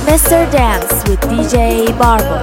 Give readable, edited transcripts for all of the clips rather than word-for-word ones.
Mr. Dance with DJ Barbo.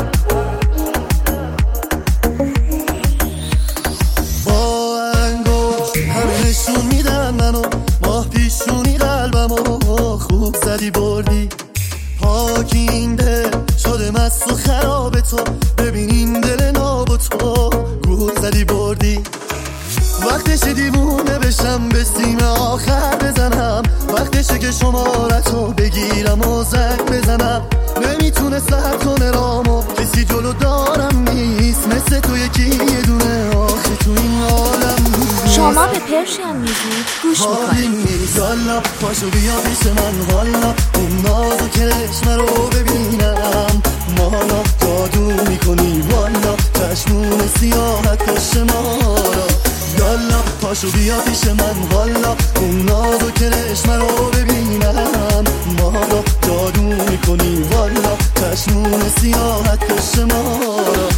با انگشت همه نشون میدن منو، ماه پیشونی قلبمو خوب زدی بردی. پاکینده شده مست و خراب تو، ببین این دل ناب و تو گول زدی بردی. وقتش دیوونه بشم به سیم آخر بزنم، وقتشه که شمارتو بگیرم و زنگ بزنم. نمیتونه سر کنه رامو، کسی جلو دارم نیست مثل تو یکی یه دونه. آخه تو این عالم شما به پرشین میزید گوش میکنید. یالا پاشو بیا پیش من، حالا اون ناز و کرشمه رو ببینم. مالا جادو میکنی والا، چشمون سیاحت کش ما را. یالا پاشو بیا پیش من، حالا اون ناز و کرشمه رو ببینم. مالا جادو میکنی والا، چشمون سیاحت کش ما را.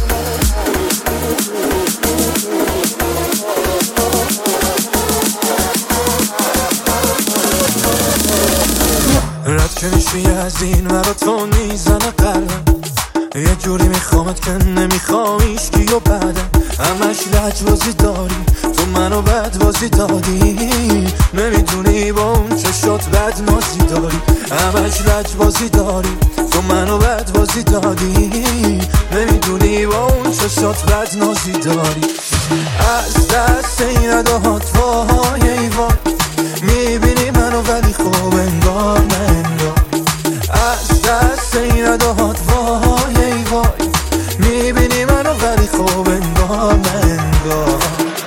رد که میشی از این ورا تو میزنه قلبم، یه جوری میخوامت که نمیخوام ایشکی و بعدم. همش لجبازی داری تو، منو بد بازی دادی. نمیدونی با اون چشات بد نازی داری. همش لجبازی داری تو، منو بد بازی دادی. نمیدونی با اون چشات بد نازی داری. از دست این اداهات وای ای وای، میبینی منو ولی خوب انگار نه انگار. از دست این اداهات وای ای وای، میبینی منو ولی خوب انگار نه انگار.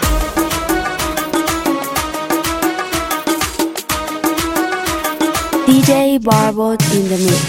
DJ Barbo in the mix.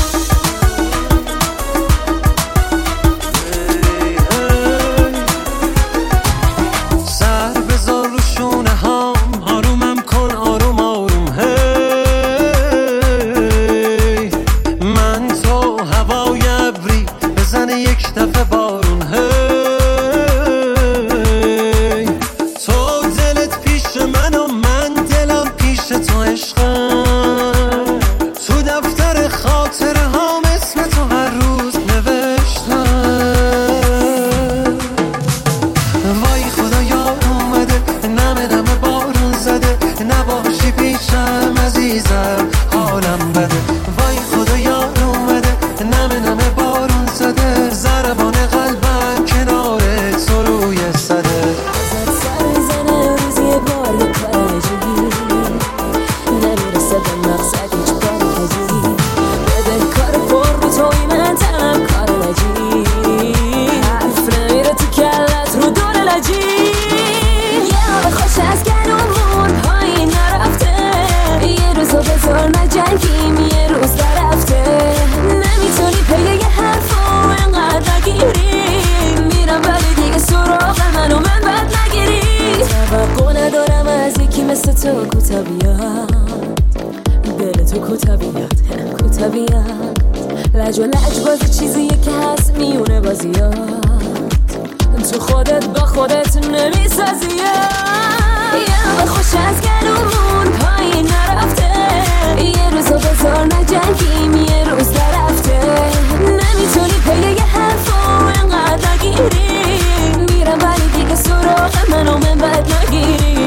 لج و لج بازی چیزیه که هست میونه بازیات، تو خودت با خودت نمیسازی. یه خوش از گلومون پایین نرفته، یه روزو بذار نجنگیم یه روز نرفته. نمیتونی پی یه حرفو اینقدر نگیری، میرم ولی دیگه سراغ منو من بد نگیری.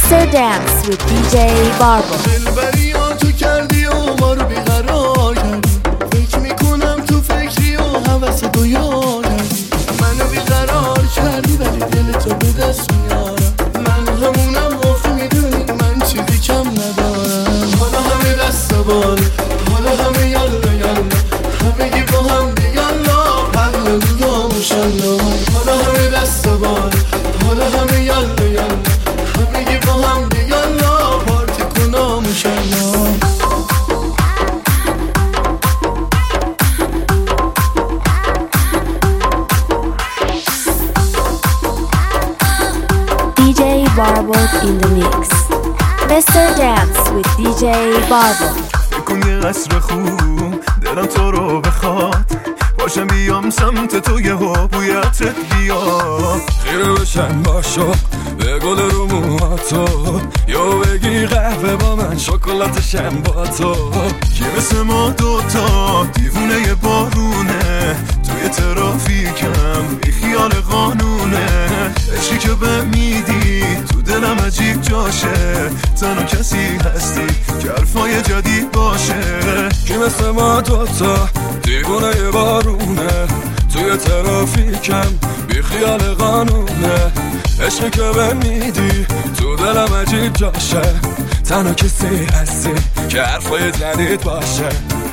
Mr. Dance with DJ Barbo. دلبری ها تو کردی و ما رو بیقرار کردی، فکر میکنم تو فکری و حوث تو یار کردی، منو بیقرار کردی ولی دل تو به دست میارم، من همونم آخه میدونی من چیزی کم ندارم. حالا همه دست بال، حالا همه یالا یالا، همگی با هم دیالا، پهل روزا مشالا. حالا همه دست بال، حالا همه یالا یالا، همگی با هم دیالا، پارتی کنام مشالا. DJ Barbo in the mix. Mr. Dance with DJ Barbo. کن یه قصر خوب دلم تو رو بخواد، باشم بیام سمت تو یه بویتت بیاد، خیره بشن با شوق به گل رو موهاتو، یا بگی قهوه با من شکلاتشم با تو، که مثل ما دوتا دیوونه یه بارونه، توی ترافیکم بی خیال قانونه، عشقی که به میدی تو دلم عجیب جاشه، تنها کسی هستی که حرفای جدید باشه، که مثل ما دوتا دیوونه یه بارونه، توی ترافیکم بی خیال قانونه، عشقی که به میدی تو دلم عجیب جاشه، تنها کسی هستی که حرفای جدید باشه.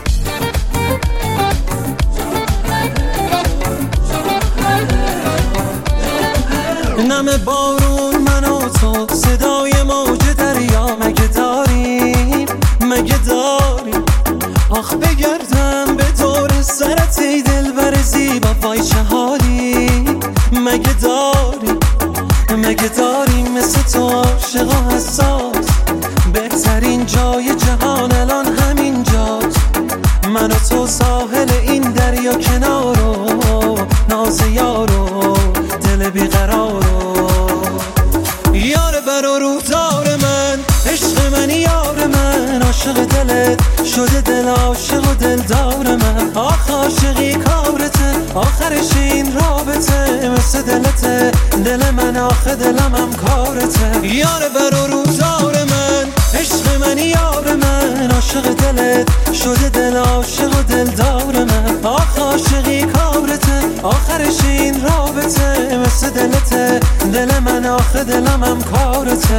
نم بارون من و تو، صدای موج دریا، مگه داریم مگه داریم، آخ بگردم به دور سرت ای دلبر زیبا، وای چه حالی، مگه داریم مگه داریم مثل تو عاشق و حساس، بهترین جای جهان الان همین جاست، من و تو ساحل این دریا کنارو، ناز یارو دل بیقرارو، یار بر و روزار من، عشق من یار من، عاشق دلت شده دل عاشق و دلدار من، آخ عاشقی کارته، آخرش این رابطه، مثل دلته دل من، آخه دلم هم کارته، یار بر و روزار من، عشق من یار من، عاشق دلت شده دل عاشق و دلدار من، آخ عاشقی کارته، آخرش این رابطه، مثل دلته دل من، آخه دلم هم کارته.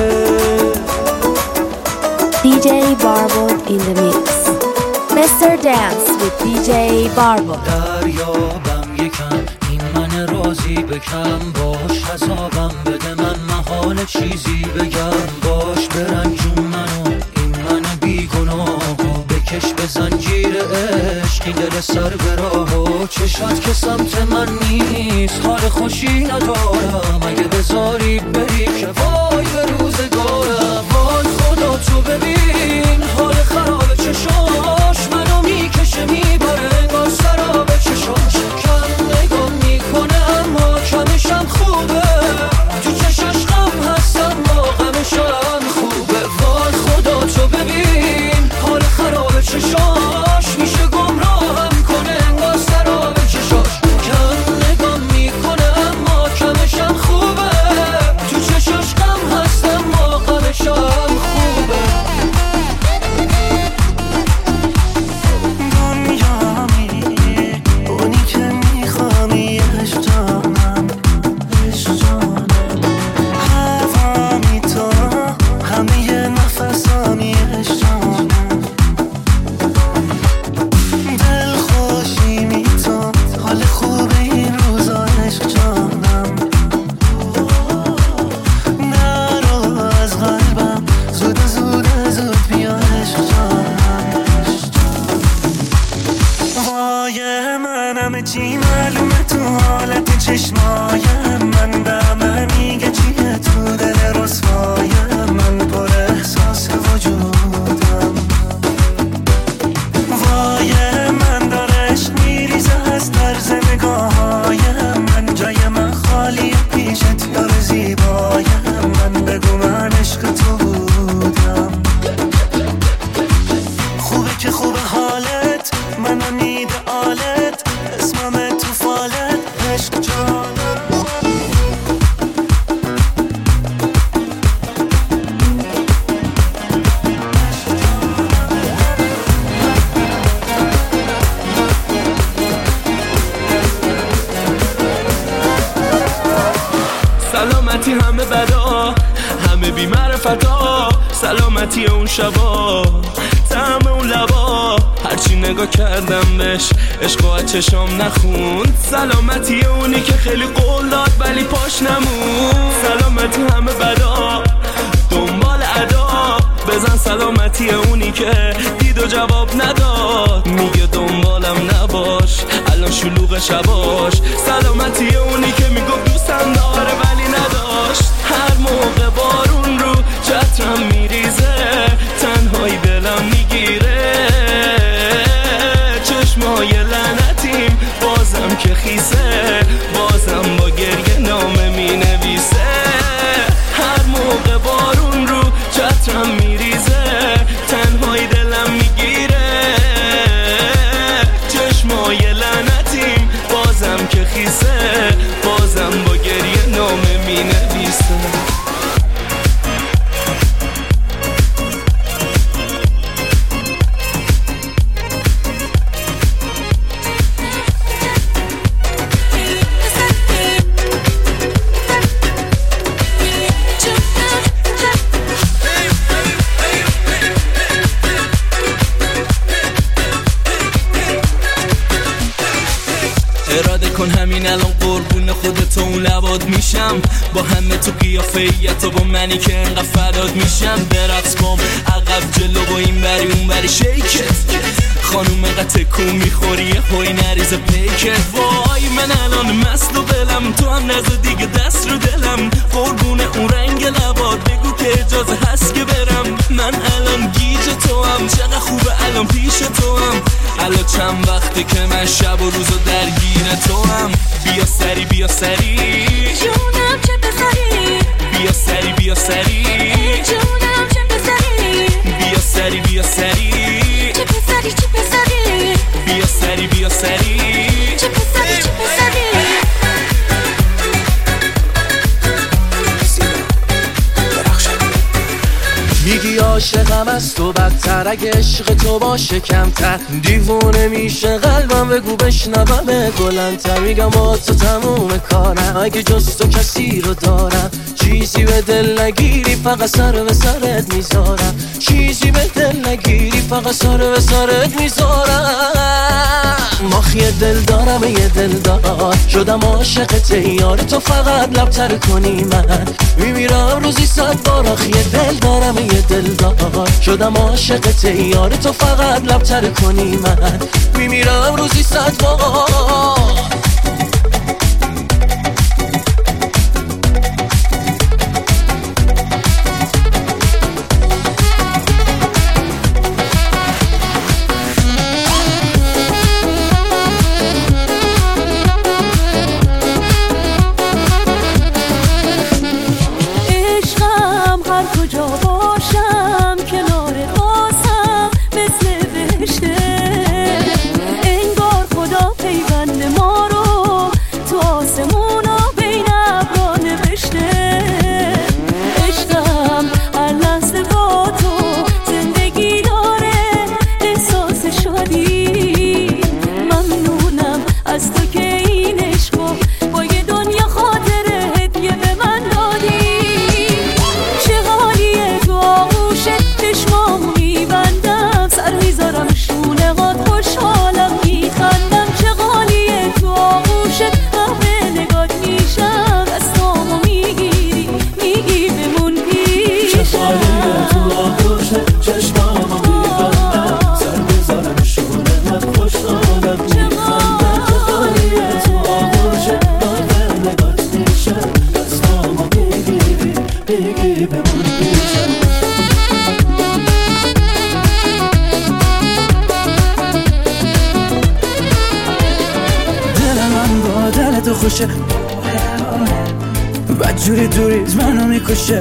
DJ Barbo in the mix. Mr. Dance with DJ Barbo. دریابم یکم این من راضی بکم، باش حسابم بده من محال چیزی بگم، باش برنجون منو این من بیگناهو، بکش به زنجیر عشق این دل سر به راهو، چشات که سمت من نیست حال خوشی ندارم، اگه بذاری بری که وای به روزگارم، وای خدا تو ببین حال خراب چشاش، منو میکشه میبره انگار سراب چشاش، کم نگاه میکنه اما کمشم خوبه، تو چشاش غم هست اما غمشم خوبه، وای خدا تو ببین حال خراب چشاش، میشه گمراهم کنه انگار سراب چشاش، کم نگاه میکنه اما کمشم خوبه. سلامتی همه بدا، همه بی معرفتا، سلامتی اون شبا، طعم اون لبا، هرچی نگاه کردم بهش عشق و چشام نخوند، سلامتی اونی که خیلی قول داد ولی پاش نمون، سلامتی همه بدا دنبال ادا، بزن سلامتی اونی که دید و جواب نداد، میگه دنبالم نباش الان شلوغ شباش، سلامتی اونی که میگفت دوستم داره ولی نداشت، هر موقع بارون رو چترم میریزه تنهایی دلم میگیره، چشمای لعنتیم بازم که خیسه، بازم با گریه نامه مینویسه، هر موقع بارون رو چترم میریزه تنهایی دلم میگیره، چشمای لعنتیم بازم که خیسه، بازم با گریه نامه مینویسه. اراده کن همین الان قربون خودت و اون لبات میشم، با همه تو قیافه‌ایت و با منی که انقدر فدات میشم، برقص بام عقب جلو با این بری اون بری شیکت، خانوم قد تکون میخوری هوی نریز پیکت، وای من الان مست و دلم، تو هم نزد دیگه دست رو دلم، قربون اون رنگ لبات بگو که اجازه هست که برم، من الان گیج تو هم، چقدر خوبه الان پیش تو هم، الان چند وقته که من شب و روزو درگیر تو هم، بیا سری بیا سری جونم چه بسری، بیا سری بیا سری جونم چه بسری، بیا سری بیا سری چه بسری چه بسری، بیا سری بیا سری چه بسری چه بسری. میگی عاشقم از تو بدتر، اگه عشق تو باشه کمتر، دیوونه میشه قلبم بگو بشنوم بلندتر، میگم با تو تموم کارم اگه جز تو کسی رو دارم، چیزی به دل نگیری فقط سر به سرت میذارم، چیزی به دل نگیری فقط سر به سرت میذارم، ماخی دل دارم یه دل دار، شدم عاشق تیار تو فقط لبتر کنی من، میمیرم روزی 100 بار، آخی دل دارم یه دل دار، شدم عاشق تیار تو فقط لبتر کنی من، میمیرم روزی 100 بار. خوشه بدجوری دوریت منو میکشه،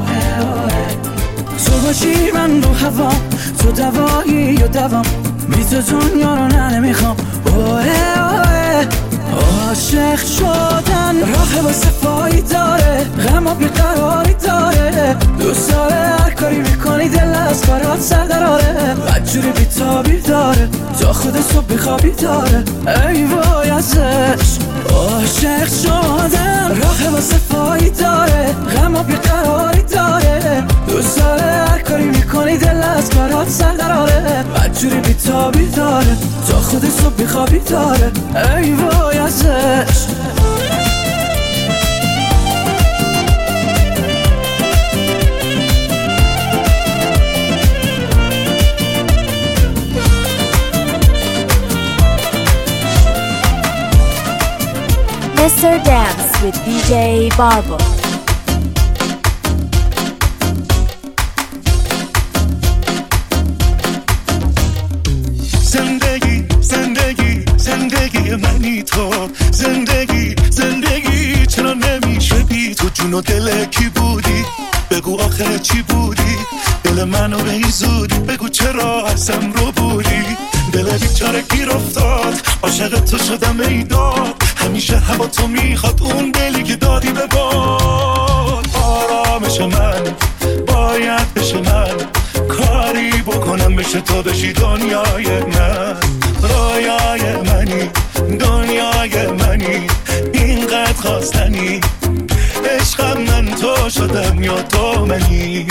تو باشی من رو هوا، تو دوایی یا دوام، بی تو دنیا رو نمیخوام، عاشق شدن راه واسه فایی داره، غم و بیقراری داره، دوست داره هر کاری میکنی دل از کارات سر دراره، بدجوری بیتابی داره تا خود صبح بیخوابی داره، ای وای ازش عاشق شدن راه واسه فایی داره، باد سر دراره بدجوری بیتابی داره تا خودی صبح بیخوابی داره ای وای ازش Mr. Dance with DJ Barbo. زندگی زندگی زندگی منی تو زندگی زندگی چرا نمیشه بی تو جون و دل کی بودی بگو آخه چی بودی دل منو به این زودی بگو چرا ازم رو بودی دل بیچاره گیر افتاد عاشق تو شدم ای داد همیشه هوا تو میخواد اون دلی که دادی به باد آرامش من باید بشه من کاری بکنم بشه تو بشی دنیای من رویای منی دنیای منی اینقدر خواستنی عشقم من تو شدم یا تو منی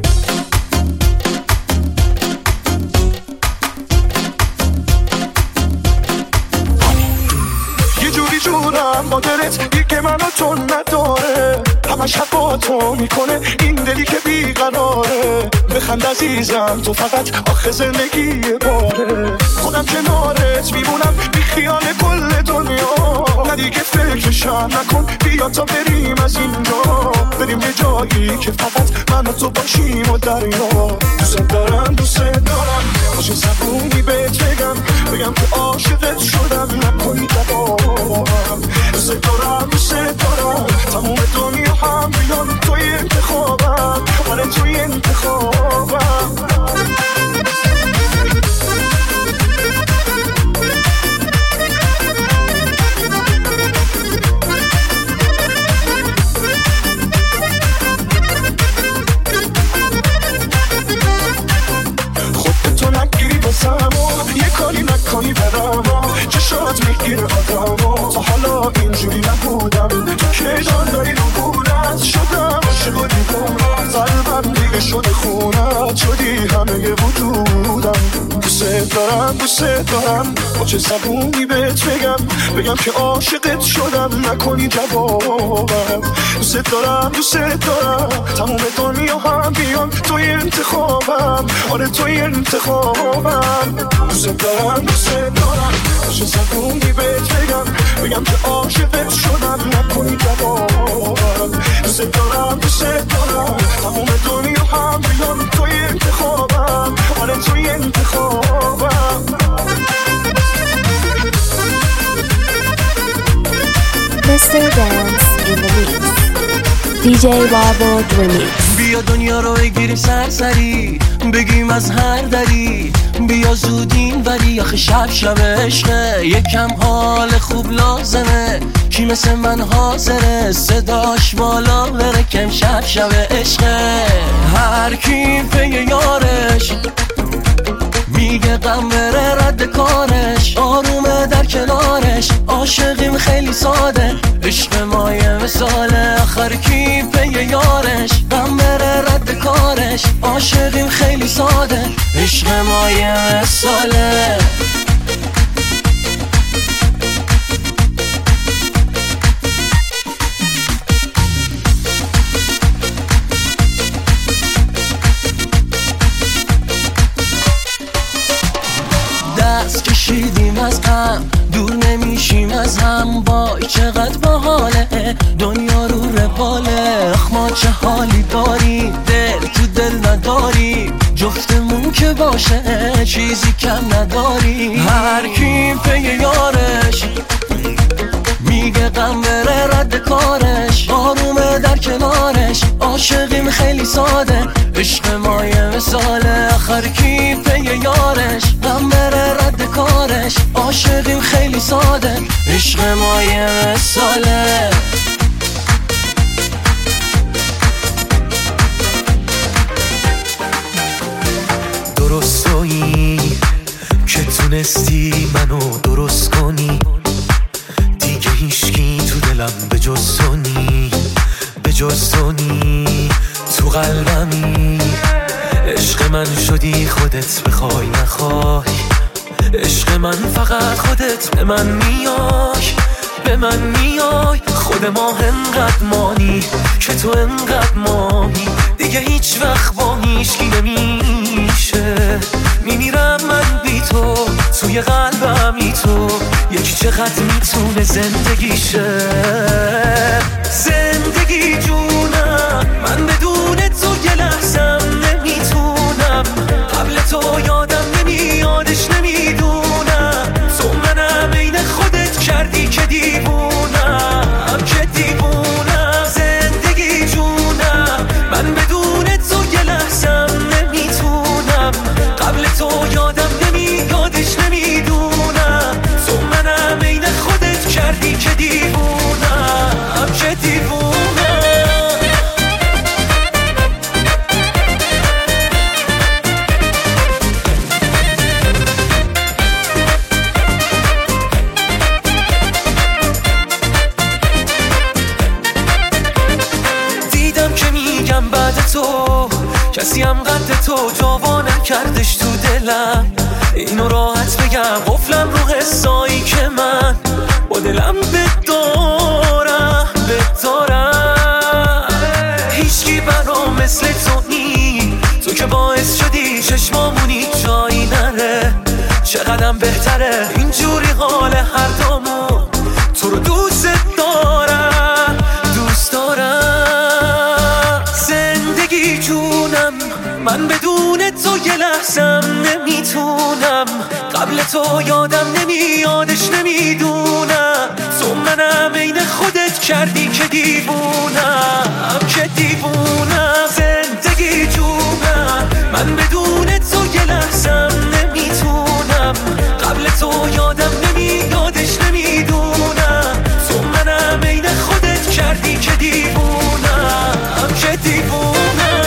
یه جوری جونم مادرت دیگه منو تو نداره همش حق با تو میکنه این دلی که بیقراره بخند عزیزم تو فقط آخه زندگی باره خودم کنارت میمونم بی خیال کل دنیا نه دیگه فکرشم نکن بیا تا بریم از اینجا بریم یه جایی که فقط من و تو باشیم و دریا دوست دارم باشه زبونی بهت بگم که عاشقت شدم نکنی جوابم دوست دارم تموم دنیا هم بیان توی انتخابم آره توی انتخابم خودتو نگیری بازم یه کاری نکنی برام چشات میگیره آدم تا حالا اینجوری نبودم تو که جان داری رو بودت شدم عاشق و دیوونم قلبم دیگه شده خونت شدی همه وجودم دوست دارم با چه زبونی بهت بگم که عاشقت شدم نکنی جوابم دوست دارم تموم دنیا هم بیان توی انتخابم آره توی انتخابم دوست دارم با چه زبونی بهت بگم که عاشقت شدم نکنی جوابم دوست دارم تموم دنیا هم بیان توی انتخابم آره توی انتخابم Mr. Dance in the mix. DJ Barbo Remix. بیا دنیا رو بگیریم سرسری بگیم از هر دری بیا زودین ولی آخه شب عشقه یکم حال خوب لازمه کی مثل من حاضره صداش بالا بره کم شب عشقه هر کی پی یارش میگه غم بره رد کارش آرومه در کنارش عاشقیم خیلی ساده عشق ما یه مثاله آخر کی پی یارش غم بره رد کارش عاشقیم خیلی ساده عشق ما یه مثاله دست کشیدیم از غم دور نمیشیم از هم وای چقدر باحاله دنیا رو رباله ما چه حالی داری دل تو دل نداری جفتمون که باشه چیزی کم نداری هر کی پی یارش میگه غم بره رد کارش آرومه در کنارش عاشقیم خیلی ساده عشق ما یه مثاله آخر کی پی یارش غم بره رد کارش عاشقیم خیلی ساده عشق ما یه مثاله درست تویی که تونستی منو درست کنی دیگه هیچکی تو دلم به جز تو نی تو قلبمی عشق من شدی خودت بخوای نخوای، عشق من فقط خودت به من میای، به من میای. خود ما انقدر مانی که تو انقدر مانی، دیگه هیچ وقت با هیچکی نمیشه. میمیرم من بی تو، توی قلبم ای تو، یکی چقدر میتونه زندگیشه. زندگی جونم، من بدون تو یه لحظم نمیتونم. قبل تو یادم نمیادش نمیدونم. تو منم عین خودت کردی که دیوونم، که دیوونم. زندگی جونم، من بدون تو یه لحظم نمیتونم. قبل تو یادم نمیادش نمیدونم. تو منم عین خودت کردی که دیوونم، که دیوونم. کسی هم قد تو جوا نکردش تو دلم. اینو راحت بگم قفلم رو حسایی که من با دلم بدارم. هیچکی برام مثل تو نی، تو که باعث شدی چشمامونی جایی نره. چقدرم بهتره اینجوری حال هر دامون. تو رو دوست دارم، دوست دارم. زندگی جونم، من بدون تو یه لحظم نمیتونم. قبل تو یادم نمیادش نمیدونم. تو منم عین خودت کردی که دیوونم، که دیوونم. زندگی جونم، من بدون تو یه لحظم نمیتونم. قبل تو یادم نمیادش نمیدونم. تو منم عین خودت کردی که دیوونم، که دیوونم.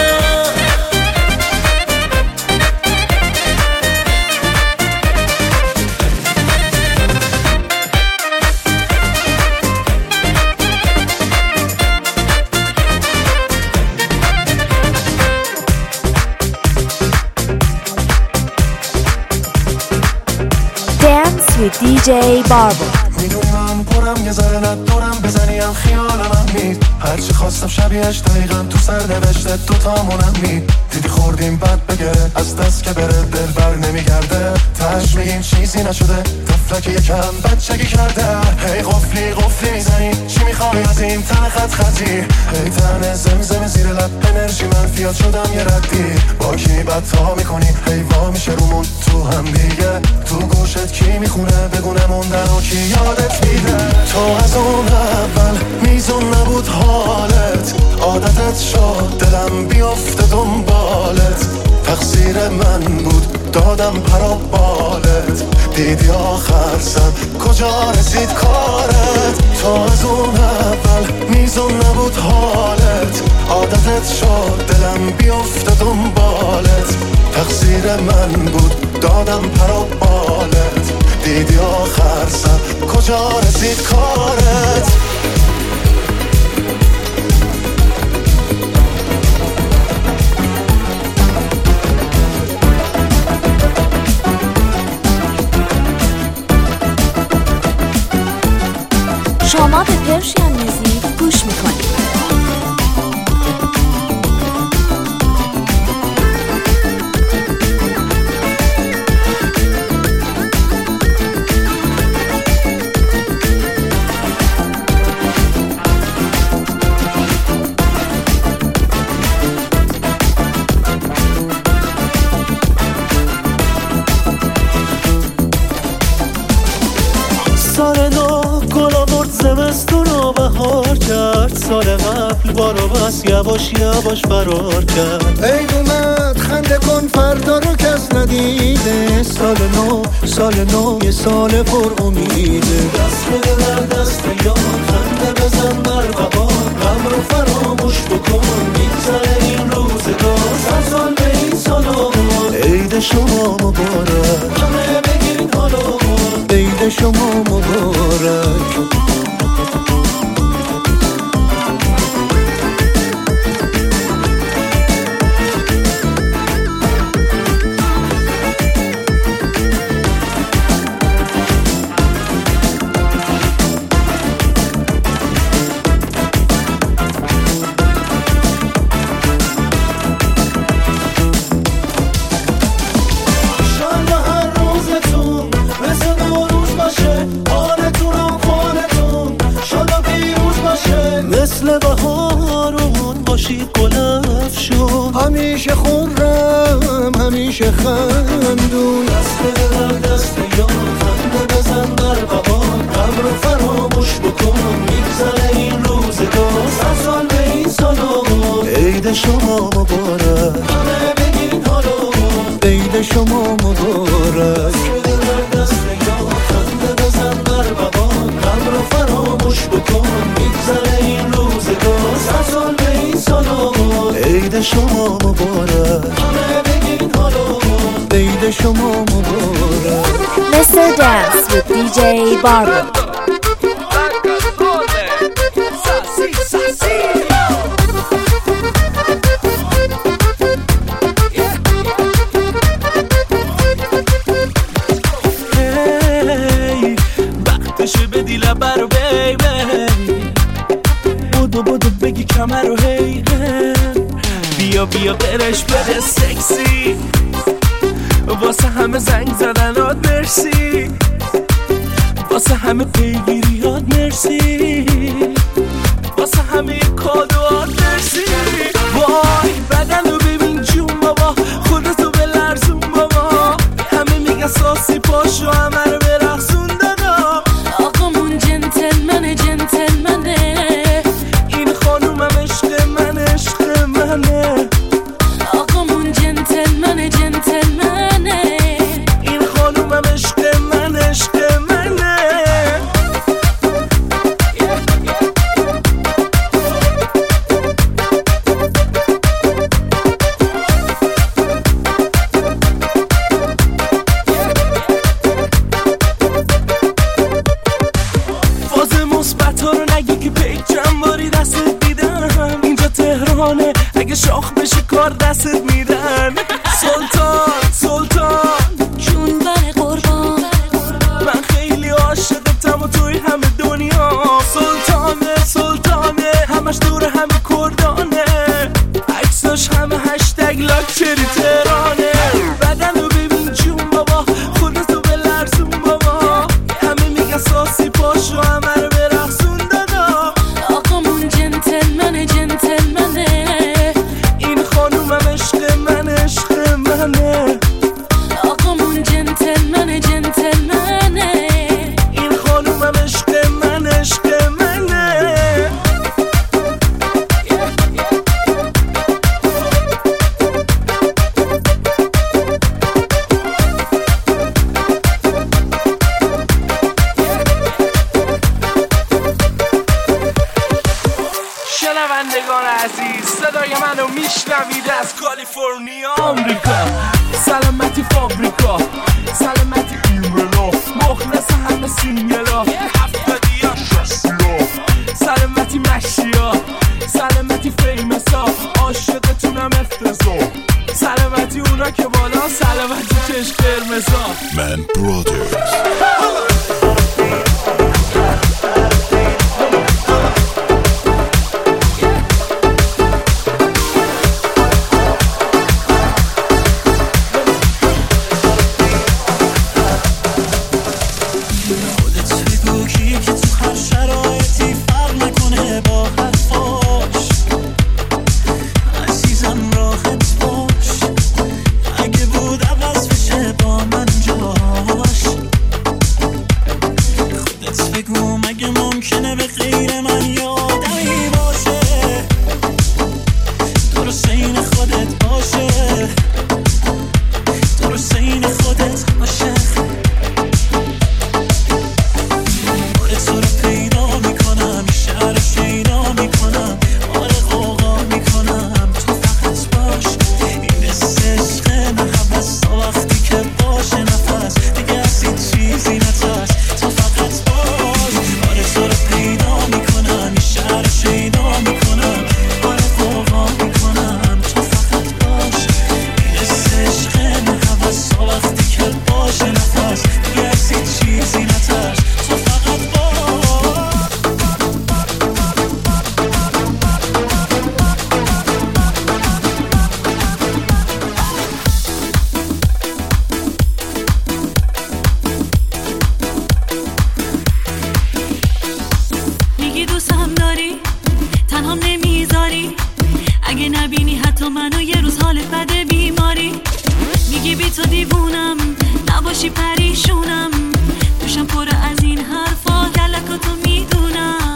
with DJ Barbo. میدونی من پرم یه ذره ندارم بزنیم خیالم مید. هرچی خواستم شبیهش دقیقا تو سر نوشته دوتامونم مید. دیدی خوردیم بد بگره از دست که بره دل بر نمیگرده. تش میگیم چیزی نشده طفلک یکم بچگی کرده. هی قفلی قفلی میزنی چی میخوای از این تن خط خطی. هی تن زمزم زیر لب انرژی منفیات شدم یه ردی. با کی بدتا میکنی هی وا میشه رومون تو هم دیگه. تو گوشت کی میخونه بگونه موندن و کی یادت میده. تو از اون اول میزون نبود حالت. عادتت شد دلم بیفته دنبالت. تقصیر من بود دادم پرا بالت. دیدی آخر سر کجا رسید کارت. تو از اون اول میزون نبود حالت. عادتت شد دلم بیفته دنبالت. تقصیر من بود دادم پرا بالت. دیدی آخر سر کجا رسید کارت. شما به پرشین موزیک گوش میکنید. سال نو گل آورد زمستون و بهار کرد. سال قبل بارو بس یواش یواش فرار کرد. عید اومد خنده کن فردا رو کس ندیده. سال نو یه سال پر امیده. دست بده در دست یار خنده بزن بر بهار. غم رو فراموش بکن میگذره این روزگار. سال به این سال آمد عید شما مبارک. همه بگین حالا عید شما مبارک. باشی گلف شد. همیشه خورم همیشه خندون، دست دلم دست یار، خنده بزن در بهار، غم رو فراموش بکن میگذره این روزگار. صد سال به این سالو عید شما مبارک، همه بگین حالا عید شما مبارک. دست یار خنده بزن در بهار، غم رو فراموش بکن میگذره این روزگار. صد سال به این سالو عید شما مبارک، همه بگین حالا عید شما مبارک. Mr. Dance with DJ Barbo. وقتشه بدی لبه رو بیبی، بودو بگی کمر رو هی، بیا برش بده سکسی، واسه همه زنگ زدنات مرسی، واسه همه پیگیریات مرسی، واسه همه کادوات مرسی. وای بدن رو ببین جون بابا، خودتو به لرزون بابا، همه میگن ساسی پاشو همه رو برقصون دادا. آقامون جنتلمنه این خانومم عشق منه، آقامون جنتلمنه این خانومم عشق منه. فاز مثبت ها رو نگی که پیک چند باری دستت دیدم، اینجا تهرانه اگه شاخ بشه کار دستت میدن. سلطان جون بر قربان، من خیلی عاشقتم و توی همه دنیا. سلطانه همش دور همه کردانه، عکساش همه هشتگ لاکچری تهرانه. بدن رو ببین جون بابا، خودتو به لرزون بابا، همه میگن ساسی پاشو همه رو برقصون دادا. آقامون جنتلمنه این خانومم عشق منه، آقامون جنتلمنه این خانومم عشق منه. شنوندگان عزیز، صدای منو میشنوید از کالیفرنیا آمریکا، سلامتی فابریکا، سلامتی ایملا، مخلص همه سینگلا، 70 یا 60 سلامتی مشیا، سلامتی فیمسا، عاشقتونم افتضاح، سلامتی اونا که بالا، سلامتی چشم قرمزا. من برادرز اگه نبینی حتی منو یه روز حالت بده بیماری، میگی بی تو دیوونم نباشی پریشونم، دوشم پر از این حرفا گلکاتو میدونم،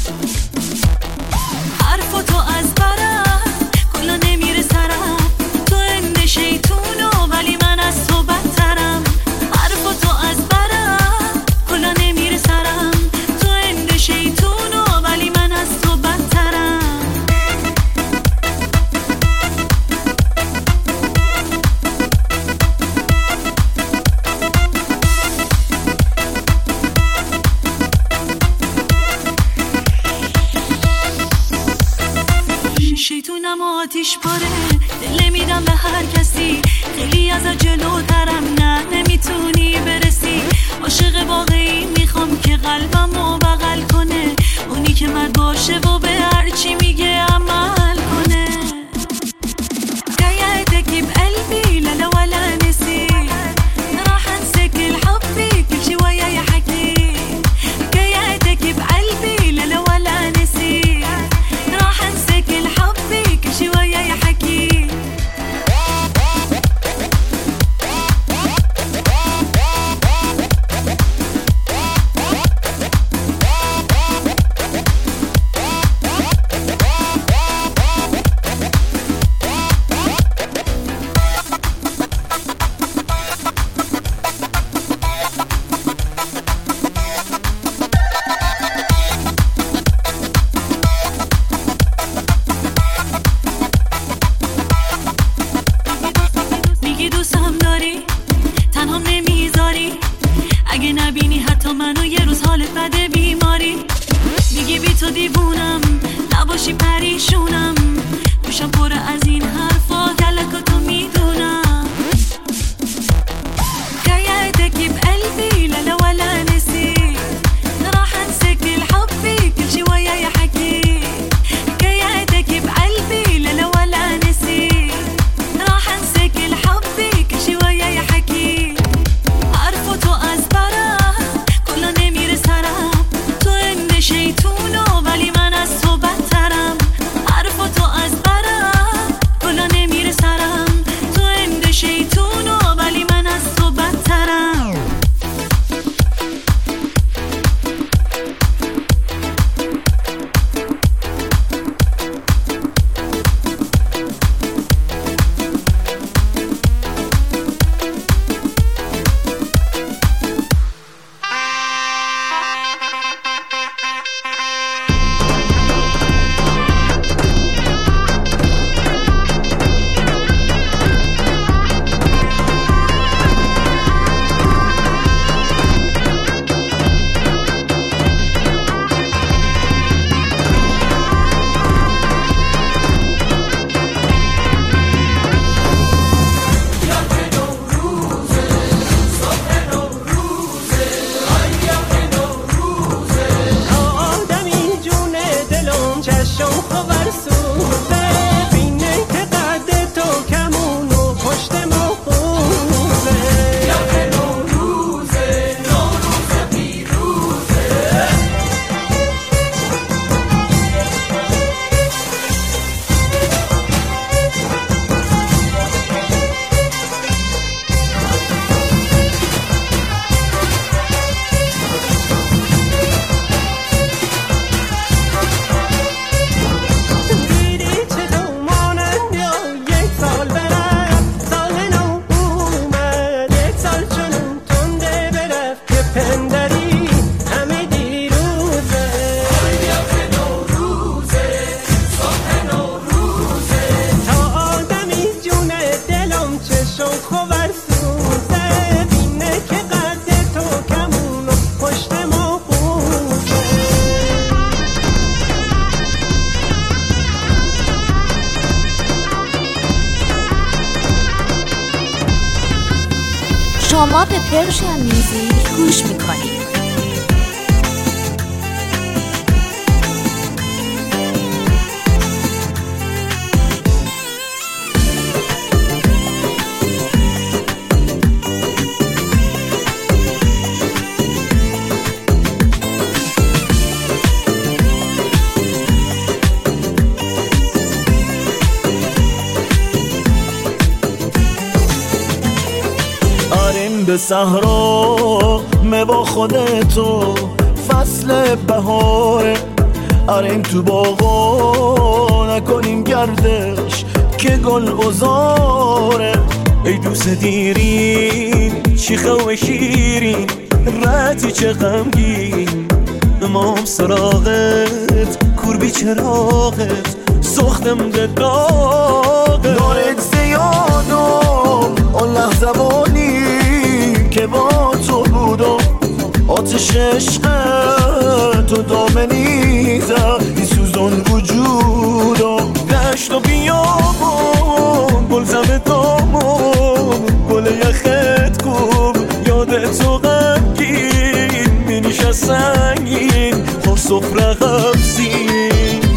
حرفاتو از برم کلا نمیره سرم، تو اند شیطونو ولی من از تو بدترم، حرفاتو از برم کلا نمیره سرم، تو اند شیطونو ولی من از تو بدترم. شیطونم آتیش پاره، دل میدم به هر کسی، خیلی از جلوترم، نه نمیتونی برسی، عاشق واقعی میخوام که قلبمو بغل کنه، اونی که مرد باشه و به هرچی میگه عمل کنه. قيعتك بقلبي لا لا ولا نسي، راح انسى كل حبي كل شي وياي حكي، قيعتك بقلبي لا لا ولا نسي، راح انسى كل حبي كل شي وياي حكي. میگی دوستم داری تنها نمیذاری، اگه نبینی حتی منو یه روز حالت بده بیماری، میگی بی تو دیوونم نباشی پریشونم، دوشم پر از این حرفا گلکاتو میدونم. قيعتك بقلبي لا لا ولا نسي، راح انسى كل حبي كل شي وياي حكي، قيعتك بقلبي لا لا ولا نسي، راح انسى كل حبي كل شي وياي حكي. حرفاتو از برم کلا نمیره سرم، تو اند شیطونو ولی من از تو بدترم، حرفاتو از برم کلا نمیره سرم، تو اند شیطونو ولی من از تو بدترم. شما به پرشین میوزیک گوش میکنید. بریم به صحرا با خودتو فصل بهاره، آریم تو باغا نکنیم گردش که گل بزاره. ای دوست دیرین شیخه و شیرین رتی چه غمگین، امام سراغت کوربی چراغت سختم ده داغت. دارت زیادم اون لحظوانی که با تو بودم، آتش عشق تو دامنی زد این سوزان وجودم. دشت و بیابون گل زمه دامون گل یخت کوب یاد تو غمگین مینیش از سنگین خور سفره غفزین.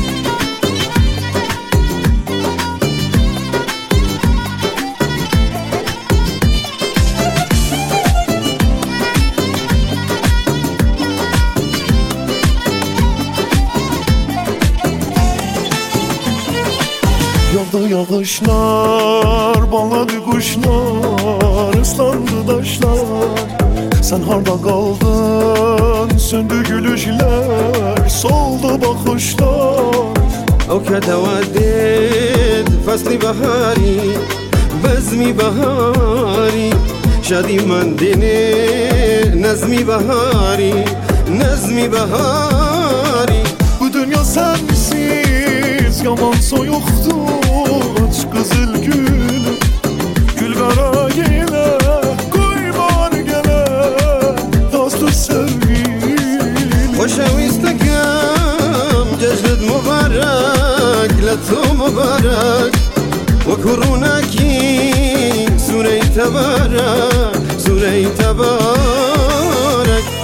Yağdı yağışlar, bağladı kuşlar, ıslandı taşlar. Sen harda kaldın, söndü gülüşler, soldu bakışlar. او که تودد فصل بهاری بزمی بهاری شادی من دینه نظمی بهاری نظمی بهاری. Bu dünya sensiz yaman soyuktu, aç kızıl gül gül kara yine koy var gele dostu sevgilim. خوشویستکم جشنت مبارک لتو مبارک و کرونکی سوره تبارک سوره تبارک.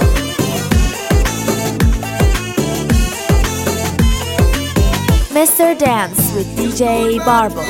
Mr. Dance with DJ Barbo.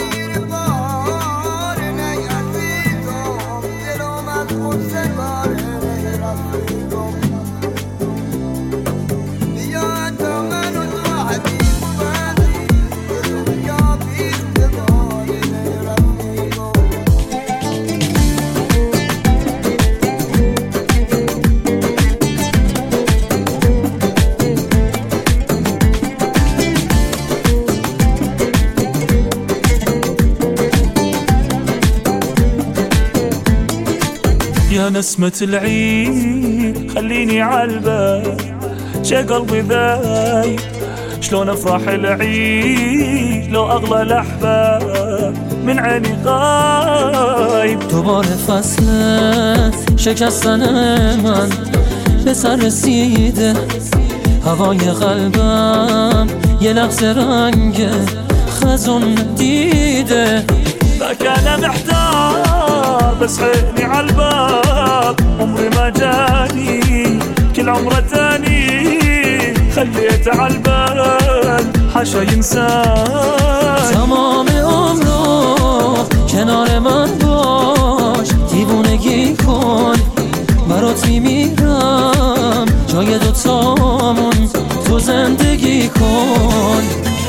يا نسمة العيد خليني عالبال شا قلبي ذايب شلون افرح العيد لو اغلى الاحباب من عيني غايب. دوباره فصل شکستن من به سر رسیده، هوای قلبم یه لحظه رنگ خزون دیده. ما كان محتار بس عيني عالباب عمري ما جاني كل عمره تاني خليته عالبال حاشا ينساني. تمام عمرو کنار من باش دیوونگی کن برات میمیرم جای دوتامون تو زندگی کن.